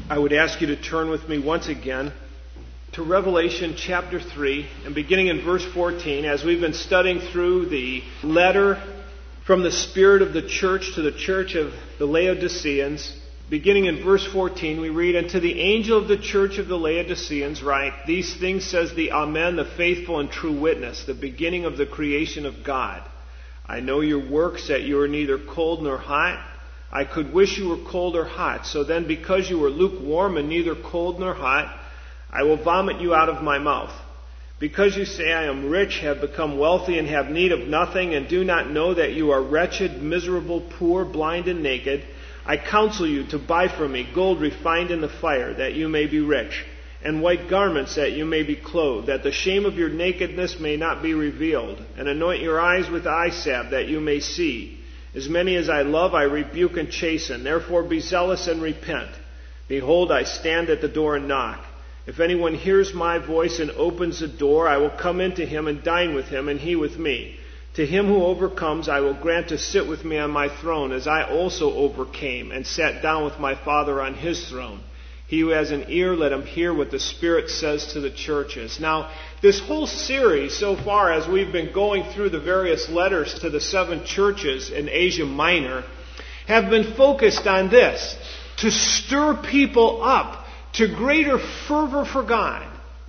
I would ask you to turn with me once again to Revelation chapter 3, and beginning in verse 14, as we've been studying through the letter from the Spirit of the church to the church of the Laodiceans. Beginning in verse 14, we read, "And to the angel of the church of the Laodiceans write, These things says the Amen, the faithful and true witness, the beginning of the creation of God. I know your works, that you are neither cold nor hot. I could wish you were cold or hot. So then, because you are lukewarm and neither cold nor hot, I will vomit you out of my mouth. Because you say, I am rich, have become wealthy, and have need of nothing, and do not know that you are wretched, miserable, poor, blind, and naked, I counsel you to buy from me gold refined in the fire, that you may be rich, and white garments, that you may be clothed, that the shame of your nakedness may not be revealed, and anoint your eyes with eye salve, that you may see. As many as I love, I rebuke and chasten. Therefore be zealous and repent. Behold, I stand at the door and knock. If anyone hears my voice and opens the door, I will come into him and dine with him, and he with me. To him who overcomes, I will grant to sit with me on my throne, as I also overcame and sat down with my Father on his throne. He who has an ear, let him hear what the Spirit says to the churches." Now, this whole series so far, as we've been going through the various letters to the 7 churches in Asia Minor, have been focused on this: to stir people up to greater fervor for God.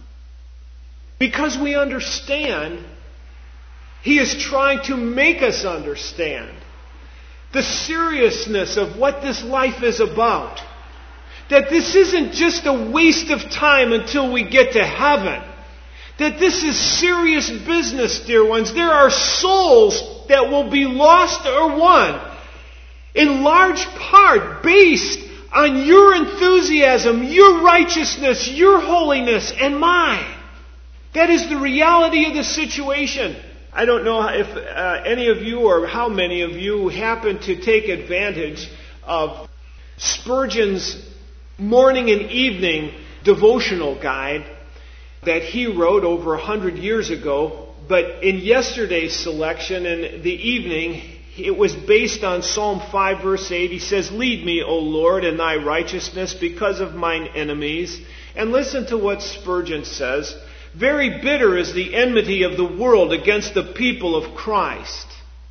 Because we understand, He is trying to make us understand the seriousness of what this life is about. That this isn't just a waste of time until we get to heaven. That this is serious business, dear ones. There are souls that will be lost or won, in large part based on your enthusiasm, your righteousness, your holiness, and mine. That is the reality of the situation. I don't know if any of you, or how many of you, happen to take advantage of Spurgeon's morning and evening devotional guide that he wrote over 100 years ago. But in yesterday's selection, in the evening, it was based on Psalm 5 verse 8. He says, "Lead me, O Lord, in thy righteousness because of mine enemies." And listen to what Spurgeon says. "Very bitter is the enmity of the world against the people of Christ.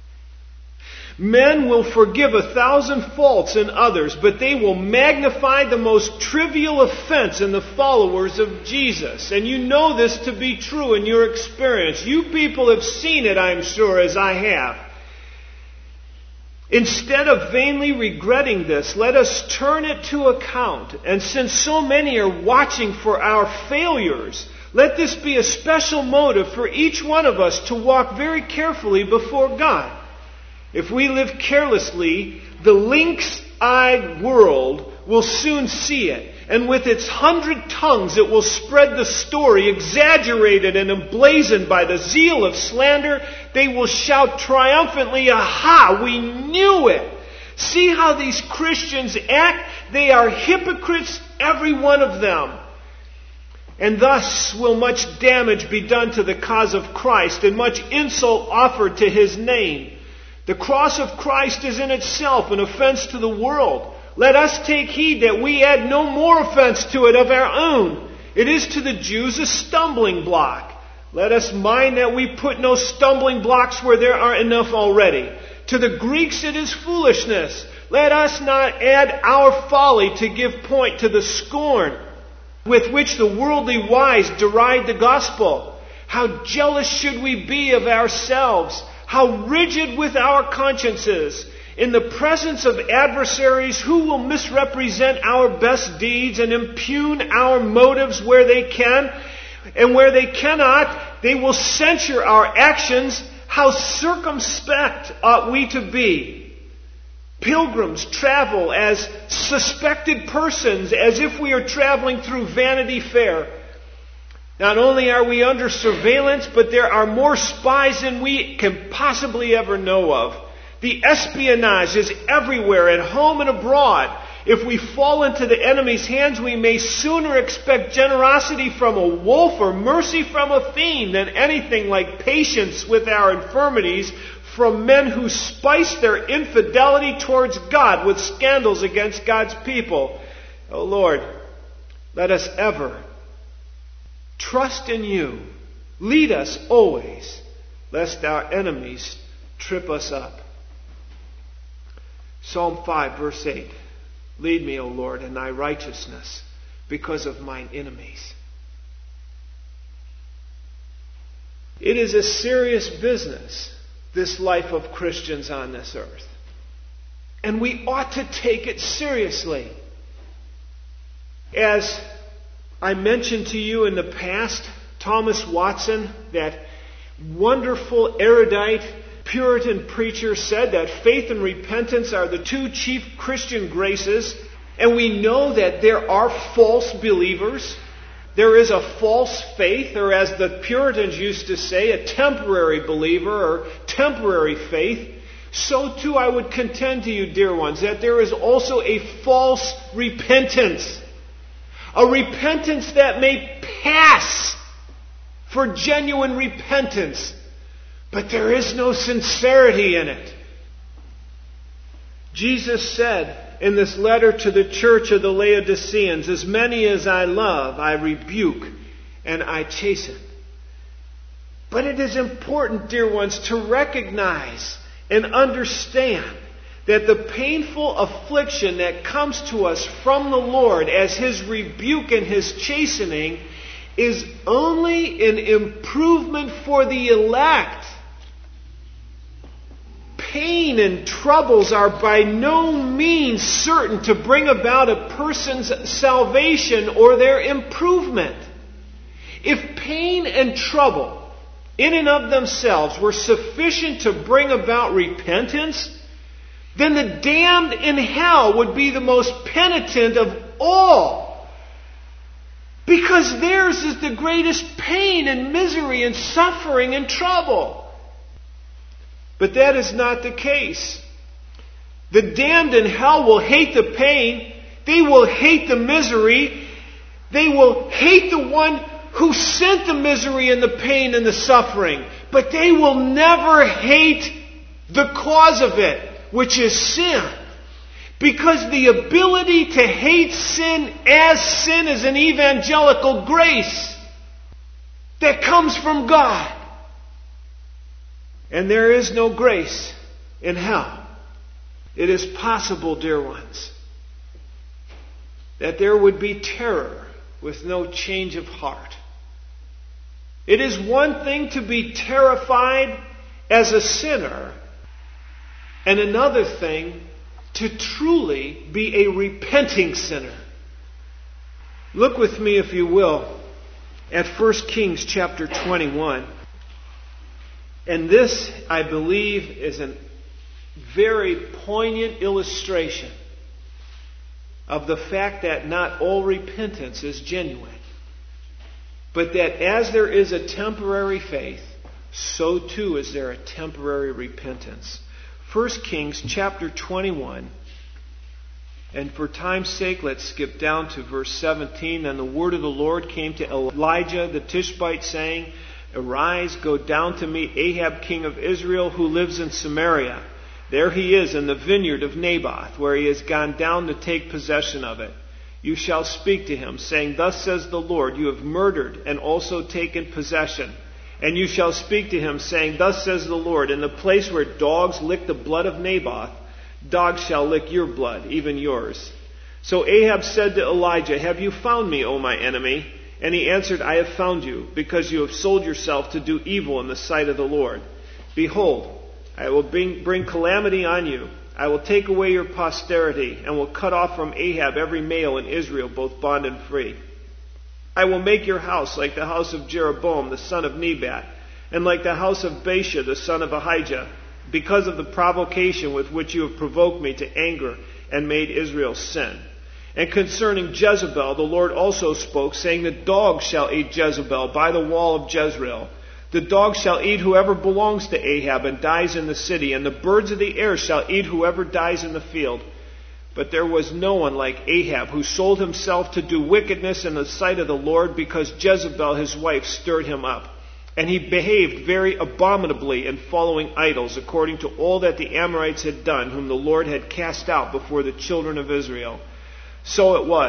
Men will forgive 1,000 faults in others, but they will magnify the most trivial offense in the followers of Jesus." And you know this to be true in your experience. You people have seen it, I'm sure, as I have. Instead of vainly regretting this, let us turn it to account. And since so many are watching for our failures, let this be a special motive for each one of us to walk very carefully before God. If we live carelessly, the lynx-eyed world will soon see it. And with its 100 tongues, it will spread the story, exaggerated and emblazoned by the zeal of slander. They will shout triumphantly, "Aha, we knew it! See how these Christians act? They are hypocrites, every one of them." And thus will much damage be done to the cause of Christ, and much insult offered to His name. The cross of Christ is in itself an offense to the world. Let us take heed that we add no more offense to it of our own. It is to the Jews a stumbling block. Let us mind that we put no stumbling blocks where there are enough already. To the Greeks it is foolishness. Let us not add our folly to give point to the scorn with which the worldly wise deride the gospel. How jealous should we be of ourselves? How rigid with our consciences! In the presence of adversaries, who will misrepresent our best deeds and impugn our motives where they can? And where they cannot, they will censure our actions. How circumspect ought we to be? Pilgrims travel as suspected persons, as if we are traveling through Vanity Fair. Not only are we under surveillance, but there are more spies than we can possibly ever know of. The espionage is everywhere, at home and abroad. If we fall into the enemy's hands, we may sooner expect generosity from a wolf or mercy from a fiend than anything like patience with our infirmities from men who spice their infidelity towards God with scandals against God's people. Oh Lord, let us ever trust in you. Lead us always, lest our enemies trip us up. Psalm 5, verse 8. Lead me, O Lord, in thy righteousness because of mine enemies. It is a serious business, this life of Christians on this earth. And we ought to take it seriously. As I mentioned to you in the past, Thomas Watson, that wonderful, erudite, Puritan preacher, said that faith and repentance are the two chief Christian graces. And we know that there are false believers. There is a false faith, or as the Puritans used to say, a temporary believer or temporary faith. So too I would contend to you, dear ones, that there is also a false repentance. A repentance that may pass for genuine repentance, but there is no sincerity in it. Jesus said in this letter to the church of the Laodiceans, as many as I love, I rebuke and I chasten. But it is important, dear ones, to recognize and understand that the painful affliction that comes to us from the Lord as His rebuke and His chastening is only an improvement for the elect. Pain and troubles are by no means certain to bring about a person's salvation or their improvement. If pain and trouble in and of themselves were sufficient to bring about repentance, then the damned in hell would be the most penitent of all. Because theirs is the greatest pain and misery and suffering and trouble. But that is not the case. The damned in hell will hate the pain. They will hate the misery. They will hate the one who sent the misery and the pain and the suffering. But they will never hate the cause of it, which is sin. Because the ability to hate sin as sin is an evangelical grace that comes from God. And there is no grace in hell. It is possible, dear ones, that there would be terror with no change of heart. It is one thing to be terrified as a sinner, and another thing to truly be a repenting sinner. Look with me, if you will, at 1 Kings chapter 21. And this, I believe, is a very poignant illustration of the fact that not all repentance is genuine. But that as there is a temporary faith, so too is there a temporary repentance. 1 Kings chapter 21. And for time's sake, let's skip down to verse 17. Then the word of the Lord came to Elijah the Tishbite, saying, Arise, go down to meet Ahab king of Israel, who lives in Samaria. There he is in the vineyard of Naboth, where he has gone down to take possession of it. You shall speak to him, saying, Thus says the Lord, you have murdered and also taken possession. And you shall speak to him, saying, Thus says the Lord, in the place where dogs lick the blood of Naboth, dogs shall lick your blood, even yours. So Ahab said to Elijah, Have you found me, O my enemy? And he answered, I have found you, because you have sold yourself to do evil in the sight of the Lord. Behold, I will bring calamity on you. I will take away your posterity, and will cut off from Ahab every male in Israel, both bond and free. I will make your house like the house of Jeroboam, the son of Nebat, and like the house of Baasha, the son of Ahijah, because of the provocation with which you have provoked me to anger and made Israel sin. And concerning Jezebel, the Lord also spoke, saying, The dogs shall eat Jezebel by the wall of Jezreel. The dogs shall eat whoever belongs to Ahab and dies in the city, and the birds of the air shall eat whoever dies in the field. But there was no one like Ahab, who sold himself to do wickedness in the sight of the Lord, because Jezebel his wife stirred him up. And he behaved very abominably in following idols, according to all that the Amorites had done, whom the Lord had cast out before the children of Israel. So it was,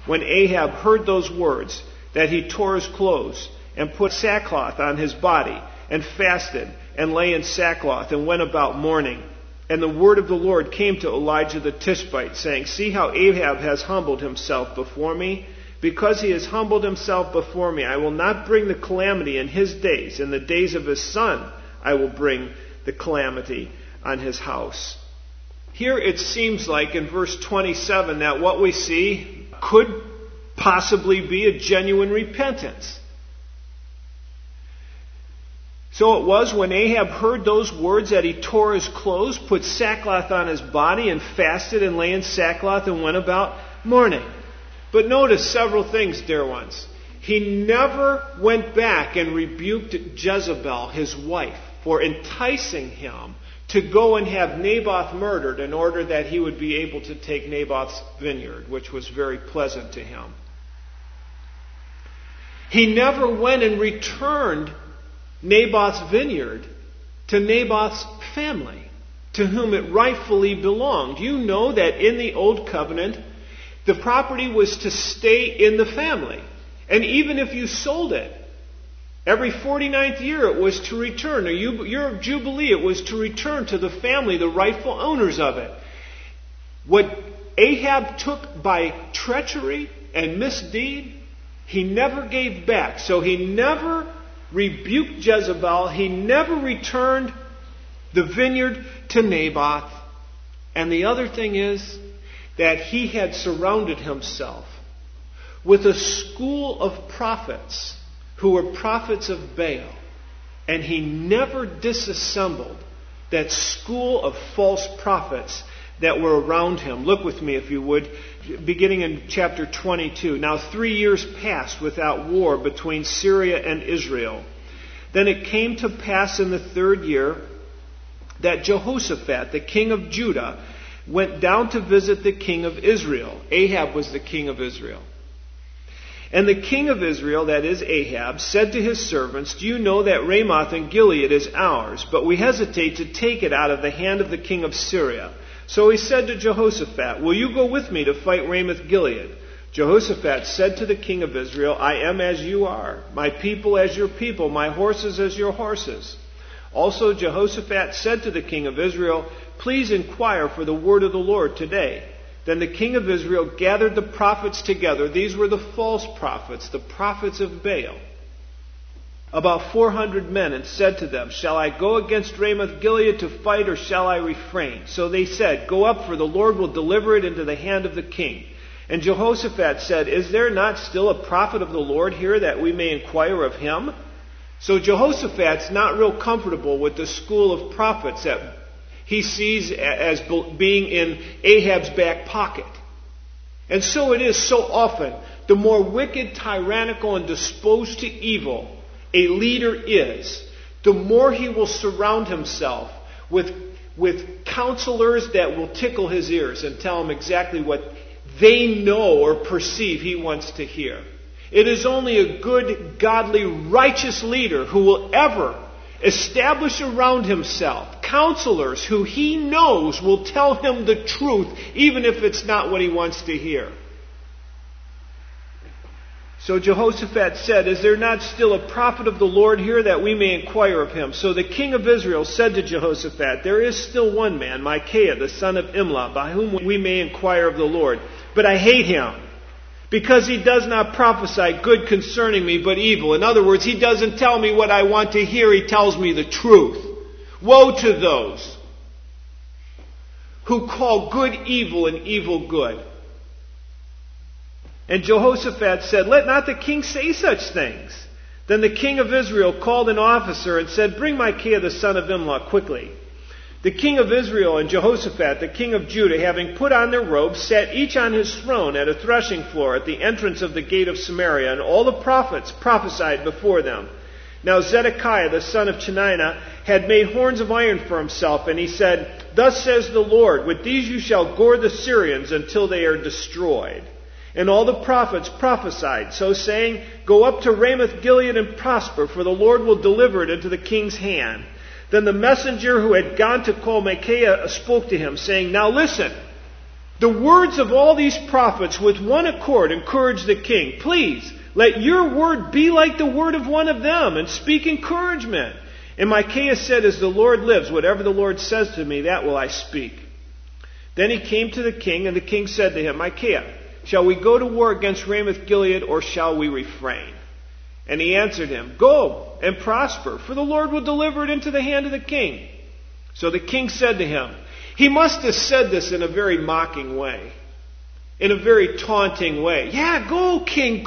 when Ahab heard those words, that he tore his clothes and put sackcloth on his body and fasted and lay in sackcloth and went about mourning. And the word of the Lord came to Elijah the Tishbite, saying, See how Ahab has humbled himself before me? Because he has humbled himself before me, I will not bring the calamity in his days. In the days of his son I will bring the calamity on his house. Here it seems like in verse 27 that what we see could possibly be a genuine repentance. So it was when Ahab heard those words that he tore his clothes, put sackcloth on his body, and fasted and lay in sackcloth and went about mourning. But notice several things, dear ones. He never went back and rebuked Jezebel, his wife, for enticing him to go and have Naboth murdered in order that he would be able to take Naboth's vineyard, which was very pleasant to him. He never went and returned Naboth's vineyard to Naboth's family, to whom it rightfully belonged. You know that in the Old Covenant, the property was to stay in the family. And even if you sold it, every 49th year it was to return. Or your Jubilee, it was to return to the family, the rightful owners of it. What Ahab took by treachery and misdeed, he never gave back. So he never rebuked Jezebel. He never returned the vineyard to Naboth. And the other thing is that he had surrounded himself with a school of prophets who were prophets of Baal. And he never disassembled that school of false prophets that were around him. Look with me, if you would, beginning in chapter 22. Now 3 years passed without war between Syria and Israel. Then it came to pass in the 3rd year that Jehoshaphat, the king of Judah, went down to visit the king of Israel. Ahab was the king of Israel. And the king of Israel, that is Ahab, said to his servants, Do you know that Ramoth in Gilead is ours, but we hesitate to take it out of the hand of the king of Syria? So he said to Jehoshaphat, Will you go with me to fight Ramoth Gilead? Jehoshaphat said to the king of Israel, I am as you are, my people as your people, my horses as your horses. Also Jehoshaphat said to the king of Israel, Please inquire for the word of the Lord today. Then the king of Israel gathered the prophets together. These were the false prophets, the prophets of Baal, about 400 men, and said to them, Shall I go against Ramoth Gilead to fight, or shall I refrain? So they said, Go up, for the Lord will deliver it into the hand of the king. And Jehoshaphat said, Is there not still a prophet of the Lord here, that we may inquire of him? So Jehoshaphat's not real comfortable with the school of prophets that he sees as being in Ahab's back pocket. And so it is so often. The more wicked, tyrannical, and disposed to evil a leader is, the more he will surround himself with counselors that will tickle his ears and tell him exactly what they know or perceive he wants to hear. It is only a good, godly, righteous leader who will ever establish around himself counselors who he knows will tell him the truth, even if it's not what he wants to hear. So Jehoshaphat said, Is there not still a prophet of the Lord here, that we may inquire of him? So the king of Israel said to Jehoshaphat, There is still one man, Micaiah, the son of Imlah, by whom we may inquire of the Lord. But I hate him, because he does not prophesy good concerning me, but evil. In other words, he doesn't tell me what I want to hear, he tells me the truth. Woe to those who call good evil and evil good. And Jehoshaphat said, Let not the king say such things. Then the king of Israel called an officer and said, Bring Micaiah the son of Imlah quickly. The king of Israel and Jehoshaphat, the king of Judah, having put on their robes, sat each on his throne at a threshing floor at the entrance of the gate of Samaria, and all the prophets prophesied before them. Now Zedekiah, the son of Chenaanah, had made horns of iron for himself, and he said, Thus says the Lord, With these you shall gore the Syrians until they are destroyed. And all the prophets prophesied, so saying, Go up to Ramoth Gilead and prosper, for the Lord will deliver it into the king's hand. Then the messenger who had gone to call Micaiah spoke to him, saying, Now listen, The words of all these prophets with one accord encouraged the king. Please, let your word be like the word of one of them, and speak encouragement. And Micaiah said, as the Lord lives, whatever the Lord says to me, that will I speak. Then he came to the king, and the king said to him, Micaiah, shall we go to war against Ramoth-Gilead, or shall we refrain? And he answered him, Go and prosper, for the Lord will deliver it into the hand of the king. So the king said to him, he must have said this in a very mocking way, in a very taunting way. Yeah, go, king,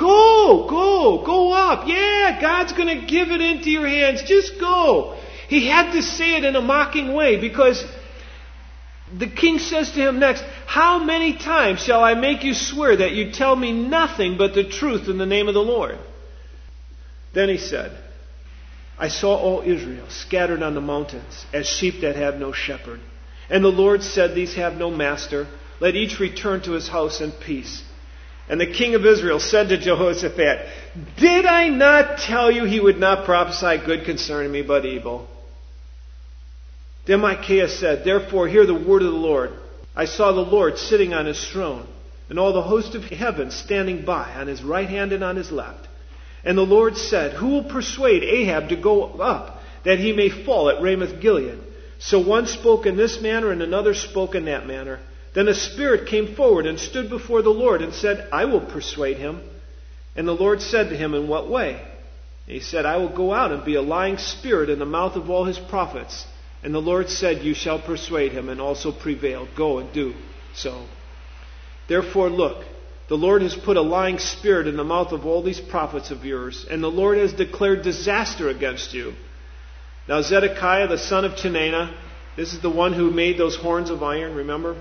go up. Yeah, God's going to give it into your hands. Just go. He had to say it in a mocking way because the king says to him next, how many times shall I make you swear that you tell me nothing but the truth in the name of the Lord? Then he said, I saw all Israel scattered on the mountains as sheep that have no shepherd. And the Lord said, these have no master. Let each return to his house in peace. And the king of Israel said to Jehoshaphat, did I not tell you he would not prophesy good concerning me, but evil? Then Micaiah said, therefore hear the word of the Lord. I saw the Lord sitting on his throne, and all the host of heaven standing by, on his right hand and on his left. And the Lord said, who will persuade Ahab to go up, that he may fall at Ramoth-Gilead? So one spoke in this manner, and another spoke in that manner. Then a spirit came forward and stood before the Lord and said, I will persuade him. And the Lord said to him, in what way? And he said, I will go out and be a lying spirit in the mouth of all his prophets. And the Lord said, you shall persuade him and also prevail. Go and do so. Therefore look, the Lord has put a lying spirit in the mouth of all these prophets of yours, and the Lord has declared disaster against you. Now Zedekiah, the son of Chenaanah, this is the one who made those horns of iron, remember?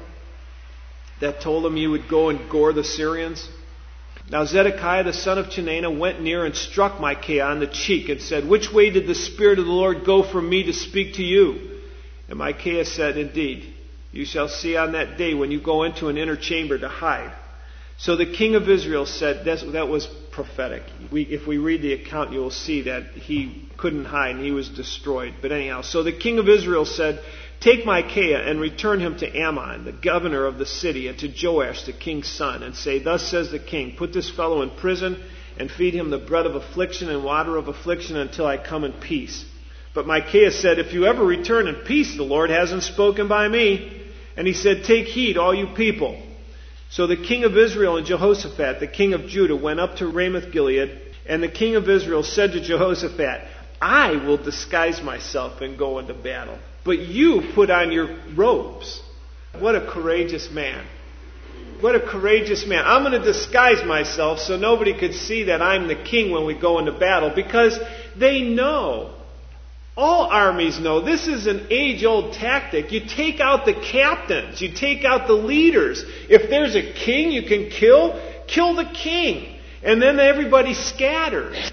That told him you would go and gore the Syrians. Now Zedekiah, the son of Chenaanah, went near and struck Micaiah on the cheek and said, which way did the Spirit of the Lord go from me to speak to you? And Micaiah said, indeed, you shall see on that day when you go into an inner chamber to hide. So the king of Israel said, that was prophetic. If we read the account, you will see that he couldn't hide and he was destroyed. But anyhow, so the king of Israel said, take Micaiah and return him to Ammon, the governor of the city, and to Joash, the king's son, and say, thus says the king, put this fellow in prison and feed him the bread of affliction and water of affliction until I come in peace. But Micaiah said, if you ever return in peace, the Lord hasn't spoken by me. And he said, take heed, all you people. So the king of Israel and Jehoshaphat, the king of Judah, went up to Ramoth-Gilead, and the king of Israel said to Jehoshaphat, I will disguise myself and go into battle, but you put on your robes. What a courageous man. What a courageous man. I'm going to disguise myself so nobody could see that I'm the king when we go into battle, because they know. All armies know this is an age-old tactic. You take out the captains. You take out the leaders. If there's a king you can kill the king. And then everybody scatters.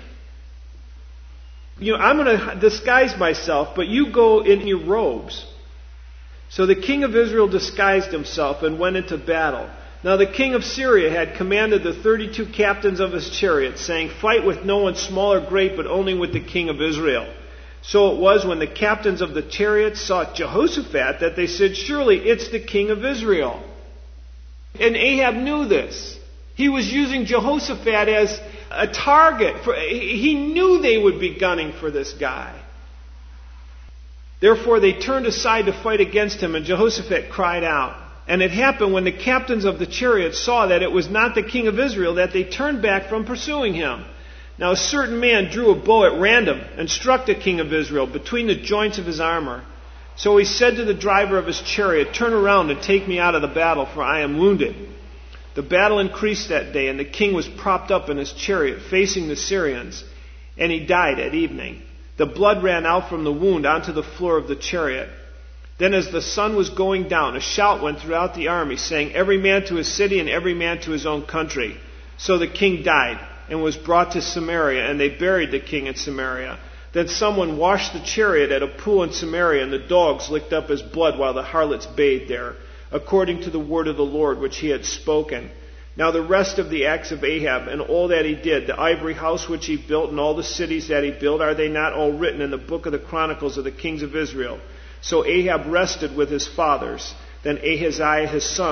I'm going to disguise myself, but you go in your robes. So the king of Israel disguised himself and went into battle. Now the king of Syria had commanded the 32 captains of his chariots, saying, fight with no one small or great, but only with the king of Israel. So it was when the captains of the chariots saw Jehoshaphat that they said, surely it's the king of Israel. And Ahab knew this. He was using Jehoshaphat as a target. He knew they would be gunning for this guy. Therefore they turned aside to fight against him, and Jehoshaphat cried out. And it happened when the captains of the chariots saw that it was not the king of Israel that they turned back from pursuing him. Now a certain man drew a bow at random and struck the king of Israel between the joints of his armor. So he said to the driver of his chariot, turn around and take me out of the battle, for I am wounded. The battle increased that day, and the king was propped up in his chariot, facing the Syrians, and he died at evening. The blood ran out from the wound onto the floor of the chariot. Then as the sun was going down, a shout went throughout the army, saying, every man to his city and every man to his own country. So the king died and was brought to Samaria, and they buried the king in Samaria. Then someone washed the chariot at a pool in Samaria, and the dogs licked up his blood while the harlots bathed there, according to the word of the Lord which he had spoken. Now the rest of the acts of Ahab and all that he did, the ivory house which he built and all the cities that he built, are they not all written in the book of the Chronicles of the kings of Israel? So Ahab rested with his fathers. Then Ahaziah his son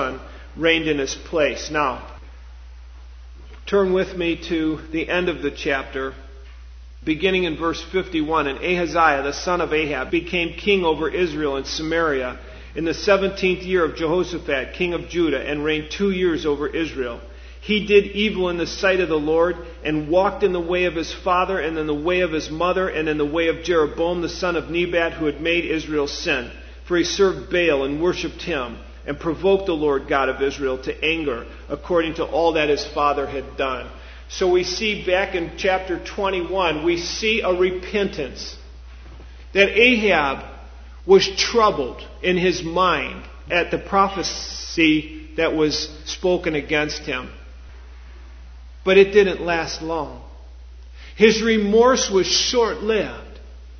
reigned in his place. Now, turn with me to the end of the chapter, beginning in verse 51. And Ahaziah, the son of Ahab, became king over Israel and Samaria in the 17th year of Jehoshaphat, king of Judah, and reigned 2 years over Israel. He did evil in the sight of the Lord, and walked in the way of his father, and in the way of his mother, and in the way of Jeroboam the son of Nebat, who had made Israel sin. For he served Baal and worshipped him, and provoked the Lord God of Israel to anger, according to all that his father had done. So we see back in chapter 21, we see a repentance. That Ahab was troubled in his mind at the prophecy that was spoken against him. But it didn't last long. His remorse was short-lived.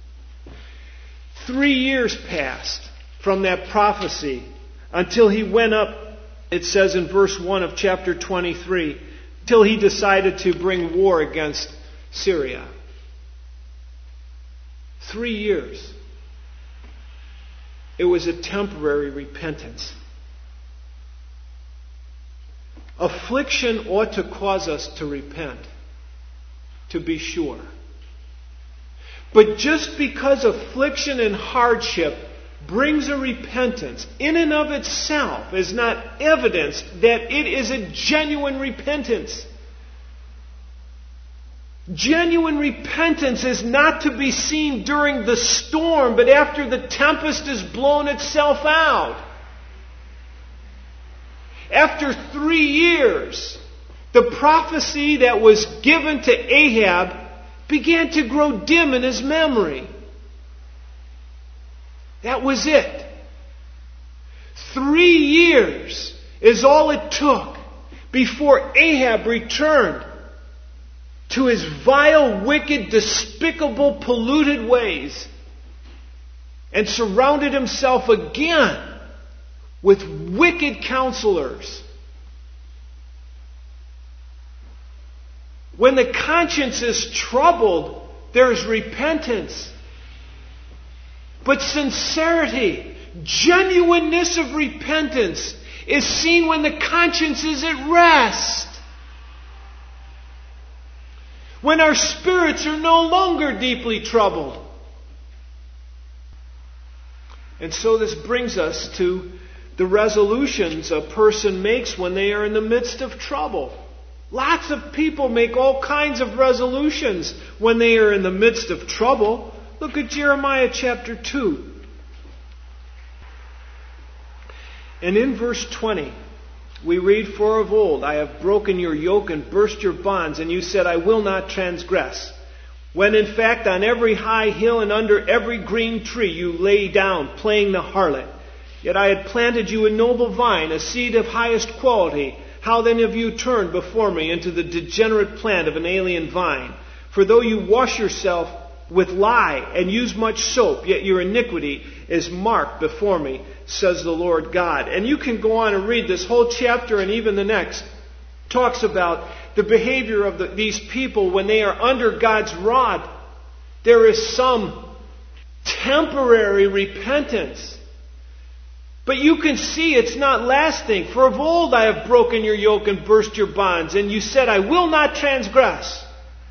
3 years passed from that prophecy until he went up, it says in verse 1 of chapter 23, till he decided to bring war against Syria. 3 years. It was a temporary repentance. Affliction ought to cause us to repent, to be sure. But just because affliction and hardship brings a repentance, in and of itself is not evidence that it is a genuine repentance. Genuine repentance is not to be seen during the storm, but after the tempest has blown itself out. After 3 years, the prophecy that was given to Ahab began to grow dim in his memory. That was it. 3 years is all it took before Ahab returned to his vile, wicked, despicable, polluted ways and surrounded himself again with wicked counselors. When the conscience is troubled, there's repentance. But sincerity, genuineness of repentance is seen when the conscience is at rest. When our spirits are no longer deeply troubled. And so this brings us to the resolutions a person makes when they are in the midst of trouble. Lots of people make all kinds of resolutions when they are in the midst of trouble. Look at Jeremiah chapter 2. And in verse 20, we read, "For of old I have broken your yoke and burst your bonds, and you said, I will not transgress. When in fact on every high hill and under every green tree you lay down, playing the harlot. Yet I had planted you a noble vine, a seed of highest quality. How then have you turned before me into the degenerate plant of an alien vine? For though you wash yourself with lye and use much soap, yet your iniquity is marked before me, says the Lord God." And you can go on and read this whole chapter and even the next. Talks about the behavior of these people when they are under God's rod. There is some temporary repentance. But you can see it's not lasting. "For of old I have broken your yoke and burst your bonds, and you said, I will not transgress.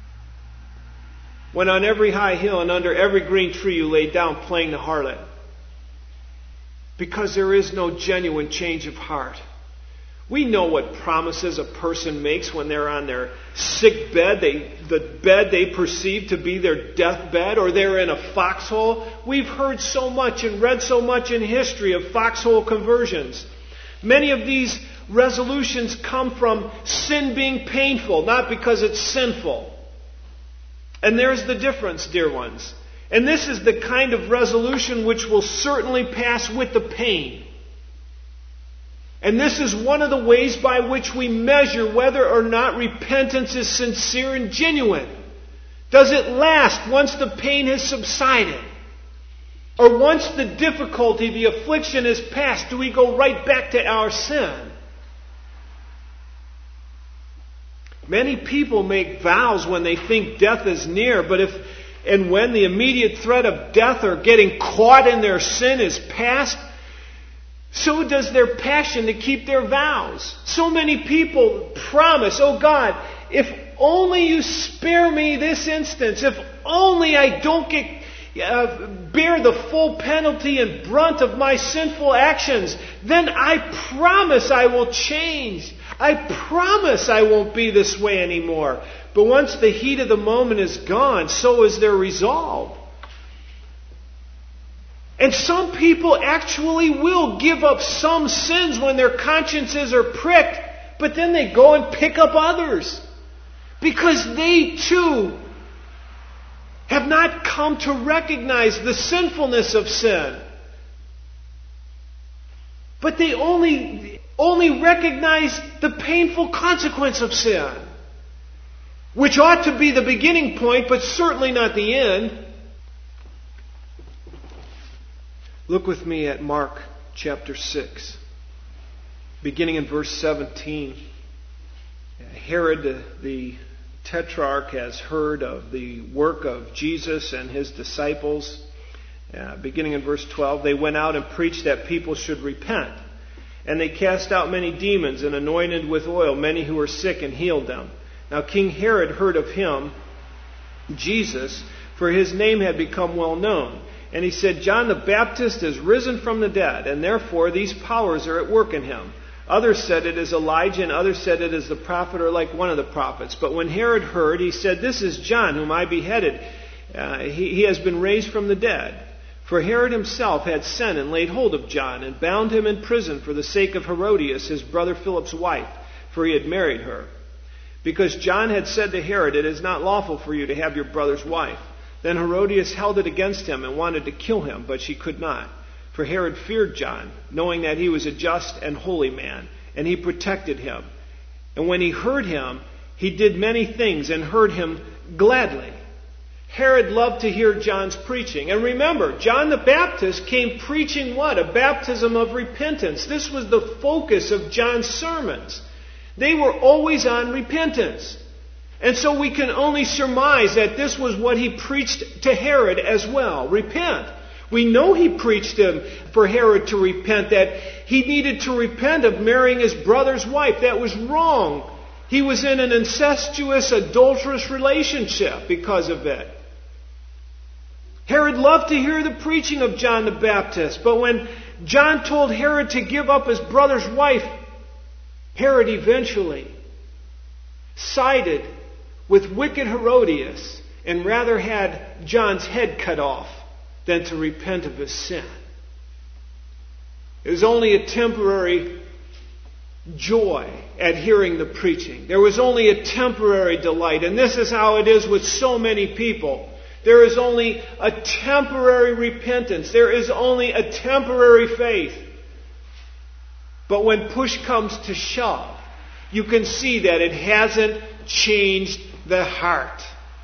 When on every high hill and under every green tree you lay down, playing the harlot." Because there is no genuine change of heart. We know what promises a person makes when they're on their sick bed, the bed they perceive to be their deathbed, or they're in a foxhole. We've heard so much and read so much in history of foxhole conversions. Many of these resolutions come from sin being painful, not because it's sinful. And there's the difference, dear ones. And this is the kind of resolution which will certainly pass with the pain. And this is one of the ways by which we measure whether or not repentance is sincere and genuine. Does it last once the pain has subsided? Or once the difficulty, the affliction is past, do we go right back to our sin? Many people make vows when they think death is near, but when the immediate threat of death or getting caught in their sin is past, So does their passion to keep their vows. So many people promise, oh God, if only you spare me this instance, if only I don't bear the full penalty and brunt of my sinful actions, then I promise I will change. I promise I won't be this way anymore. But once the heat of the moment is gone, so is their resolve. And some people actually will give up some sins when their consciences are pricked, but then they go and pick up others. Because they too have not come to recognize the sinfulness of sin. But they only recognize the painful consequence of sin, which ought to be the beginning point, but certainly not the end. Look with me at Mark chapter 6, beginning in verse 17. Herod the Tetrarch has heard of the work of Jesus and his disciples. Beginning in verse 12, they went out and preached that people should repent. And they cast out many demons and anointed with oil many who were sick and healed them. Now King Herod heard of him, Jesus, for his name had become well known. And he said, John the Baptist is risen from the dead, and therefore these powers are at work in him. Others said it is Elijah, and others said it is the prophet or like one of the prophets. But when Herod heard, he said, this is John whom I beheaded. He has been raised from the dead. For Herod himself had sent and laid hold of John and bound him in prison for the sake of Herodias, his brother Philip's wife, for he had married her. Because John had said to Herod, it is not lawful for you to have your brother's wife. Then Herodias held it against him and wanted to kill him, but she could not. For Herod feared John, knowing that he was a just and holy man, and he protected him. And when he heard him, he did many things and heard him gladly. Herod loved to hear John's preaching. And remember, John the Baptist came preaching what? A baptism of repentance. This was the focus of John's sermons. They were always on repentance. And so we can only surmise that this was what he preached to Herod as well. Repent. We know he preached him for Herod to repent, that he needed to repent of marrying his brother's wife. That was wrong. He was in an incestuous, adulterous relationship because of it. Herod loved to hear the preaching of John the Baptist, but when John told Herod to give up his brother's wife, Herod eventually sided with wicked Herodias and rather had John's head cut off than to repent of his sin. It was only a temporary joy at hearing the preaching. There was only a temporary delight. And this is how it is with so many people. There is only a temporary repentance. There is only a temporary faith. But when push comes to shove, you can see that it hasn't changed the heart.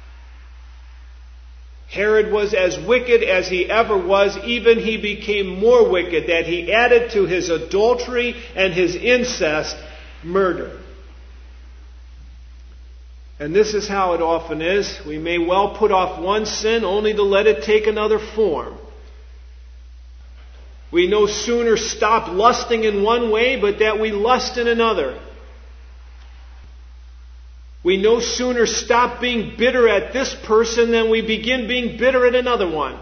Herod was as wicked as he ever was. Even he became more wicked, that he added to his adultery and his incest murder. And this is how it often is. We may well put off one sin only to let it take another form. We no sooner stop lusting in one way, but that we lust in another. We no sooner stop being bitter at this person than we begin being bitter at another one.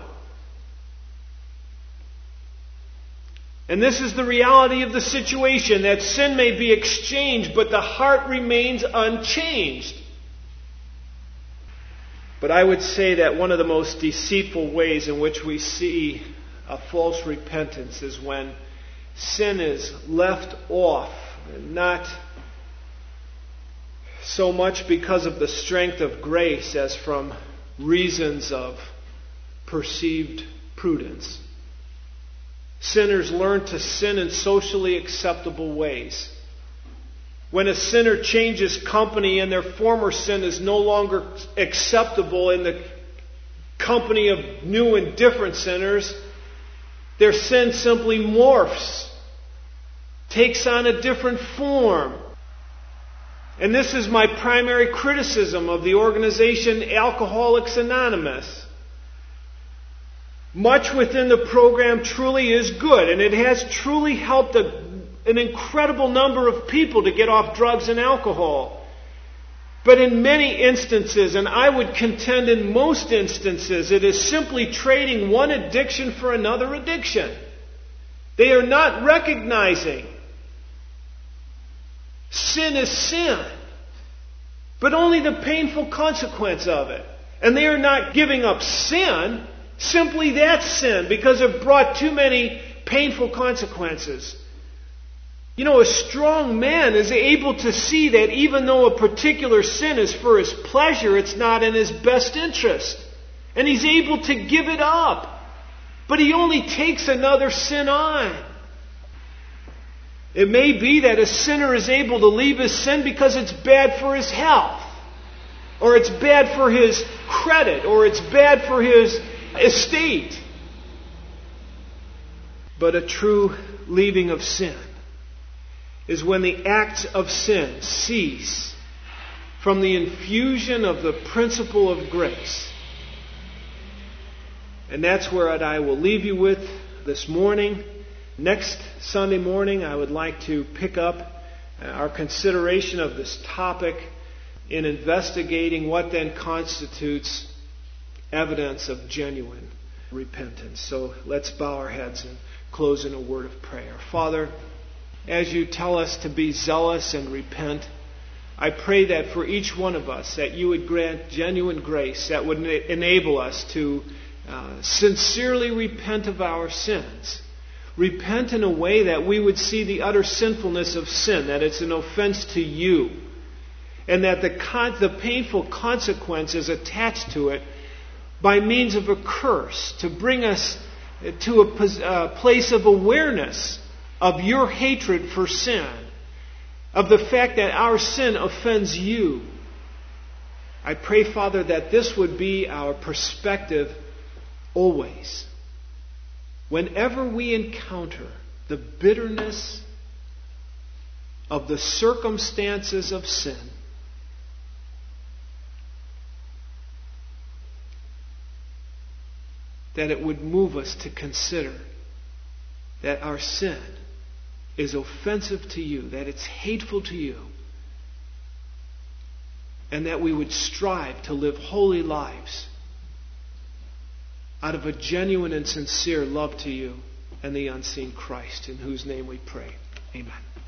And this is the reality of the situation, that sin may be exchanged, but the heart remains unchanged. But I would say that one of the most deceitful ways in which we see a false repentance is when sin is left off, not so much because of the strength of grace as from reasons of perceived prudence. Sinners learn to sin in socially acceptable ways. When a sinner changes company and their former sin is no longer acceptable in the company of new and different sinners, their sin simply morphs, takes on a different form. And this is my primary criticism of the organization Alcoholics Anonymous. Much within the program truly is good, and it has truly helped an incredible number of people to get off drugs and alcohol. But in many instances, and I would contend in most instances, it is simply trading one addiction for another addiction. They are not recognizing sin is sin, but only the painful consequence of it. And they are not giving up sin, simply that sin, because it brought too many painful consequences. You know, a strong man is able to see that even though a particular sin is for his pleasure, it's not in his best interest. And he's able to give it up. But he only takes another sin on. It may be that a sinner is able to leave his sin because it's bad for his health, or it's bad for his credit, or it's bad for his estate. But a true leaving of sin is when the acts of sin cease from the infusion of the principle of grace. And that's where I will leave you with this morning. Next Sunday morning, I would like to pick up our consideration of this topic in investigating what then constitutes evidence of genuine repentance. So let's bow our heads and close in a word of prayer. Father, as you tell us to be zealous and repent, I pray that for each one of us, that you would grant genuine grace that would enable us to sincerely repent of our sins. Repent in a way that we would see the utter sinfulness of sin, that it's an offense to you, and that the painful consequences attached to it by means of a curse to bring us to a place of awareness of your hatred for sin, of the fact that our sin offends you. I pray, Father, that this would be our perspective always. Whenever we encounter the bitterness of the circumstances of sin, that it would move us to consider that our sin is offensive to you, that it's hateful to you, and that we would strive to live holy lives out of a genuine and sincere love to you and the unseen Christ, in whose name we pray. Amen.